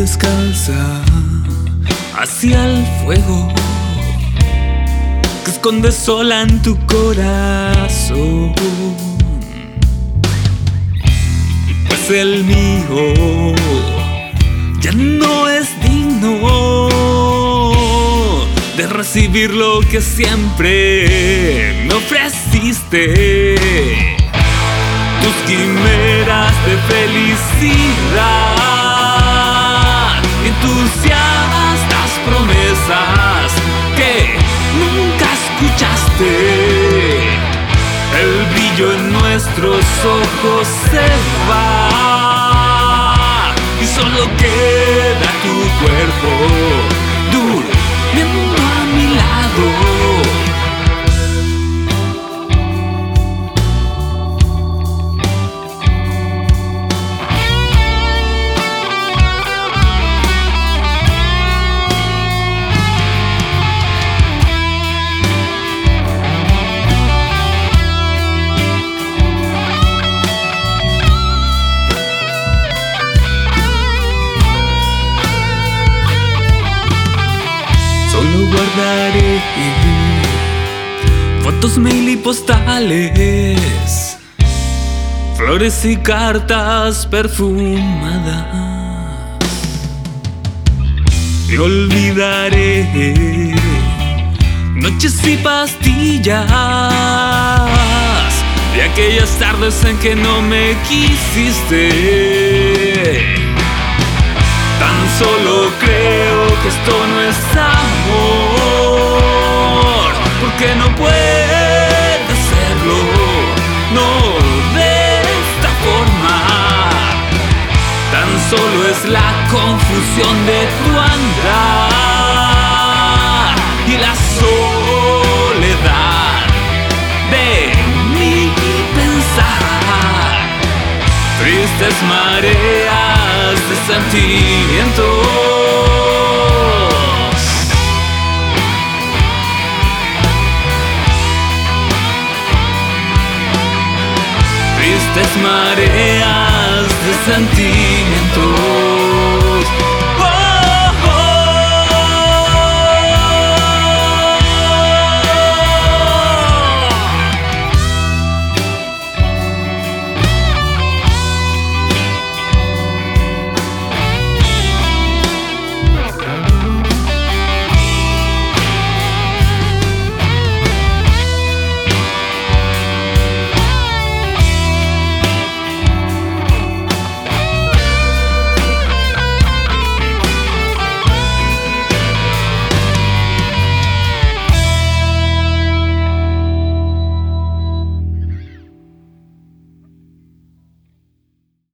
descalza hacia el fuego que escondes sola en tu corazón, pues el mío ya no es digno de recibir lo que siempre me ofreciste. Tus quimeras de felicidad, entusiastas promesas que nunca escuchaste. El brillo en nuestros ojos se va y solo queda tu cuerpo durmiendo a mi lado. Solo guardaré fotos, mail y postales, flores y cartas perfumadas. Y olvidaré noches y pastillas de aquellas tardes en que no me quisiste. Tan solo creo que esto no es amor, porque no puede serlo, no de esta forma. Tan solo es la confusión de tu andar y la soledad de mi pensar. Tristes mareas de sentimientos, tristes mareas de sentimientos.